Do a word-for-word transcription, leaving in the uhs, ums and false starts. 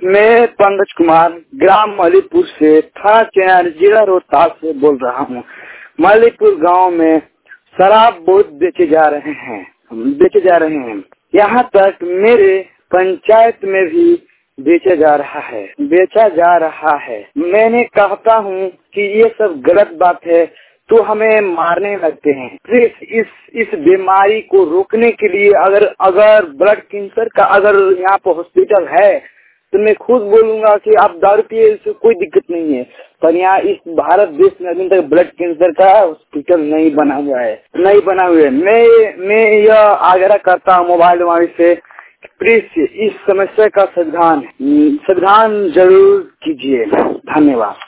मैं पंकज कुमार ग्राम मलीपुर से थाना चैनर जिला रोहतास से बोल रहा हूँ। मलीपुर गांव में शराब बहुत बेचे जा रहे हैं बेचे जा रहे हैं यहाँ तक मेरे पंचायत में भी बेचा जा रहा है बेचा जा रहा है। मैंने कहता हूँ कि ये सब गलत बात है तो हमें मारने लगते हैं। प्लीज इस इस बीमारी को रोकने के लिए अगर अगर ब्लड कैंसर का अगर यहाँ पर हॉस्पिटल है तो मैं खुद बोलूंगा कि आप दारू पिए से कोई दिक्कत नहीं है, पर यहाँ इस भारत देश में अभी तक ब्लड कैंसर का हॉस्पिटल नहीं बना हुआ है नहीं बना हुआ है। मैं मैं यह आग्रह करता हूँ मोबाइल वाले से, प्लीज इस समस्या का समाधान समाधान जरूर कीजिए। धन्यवाद।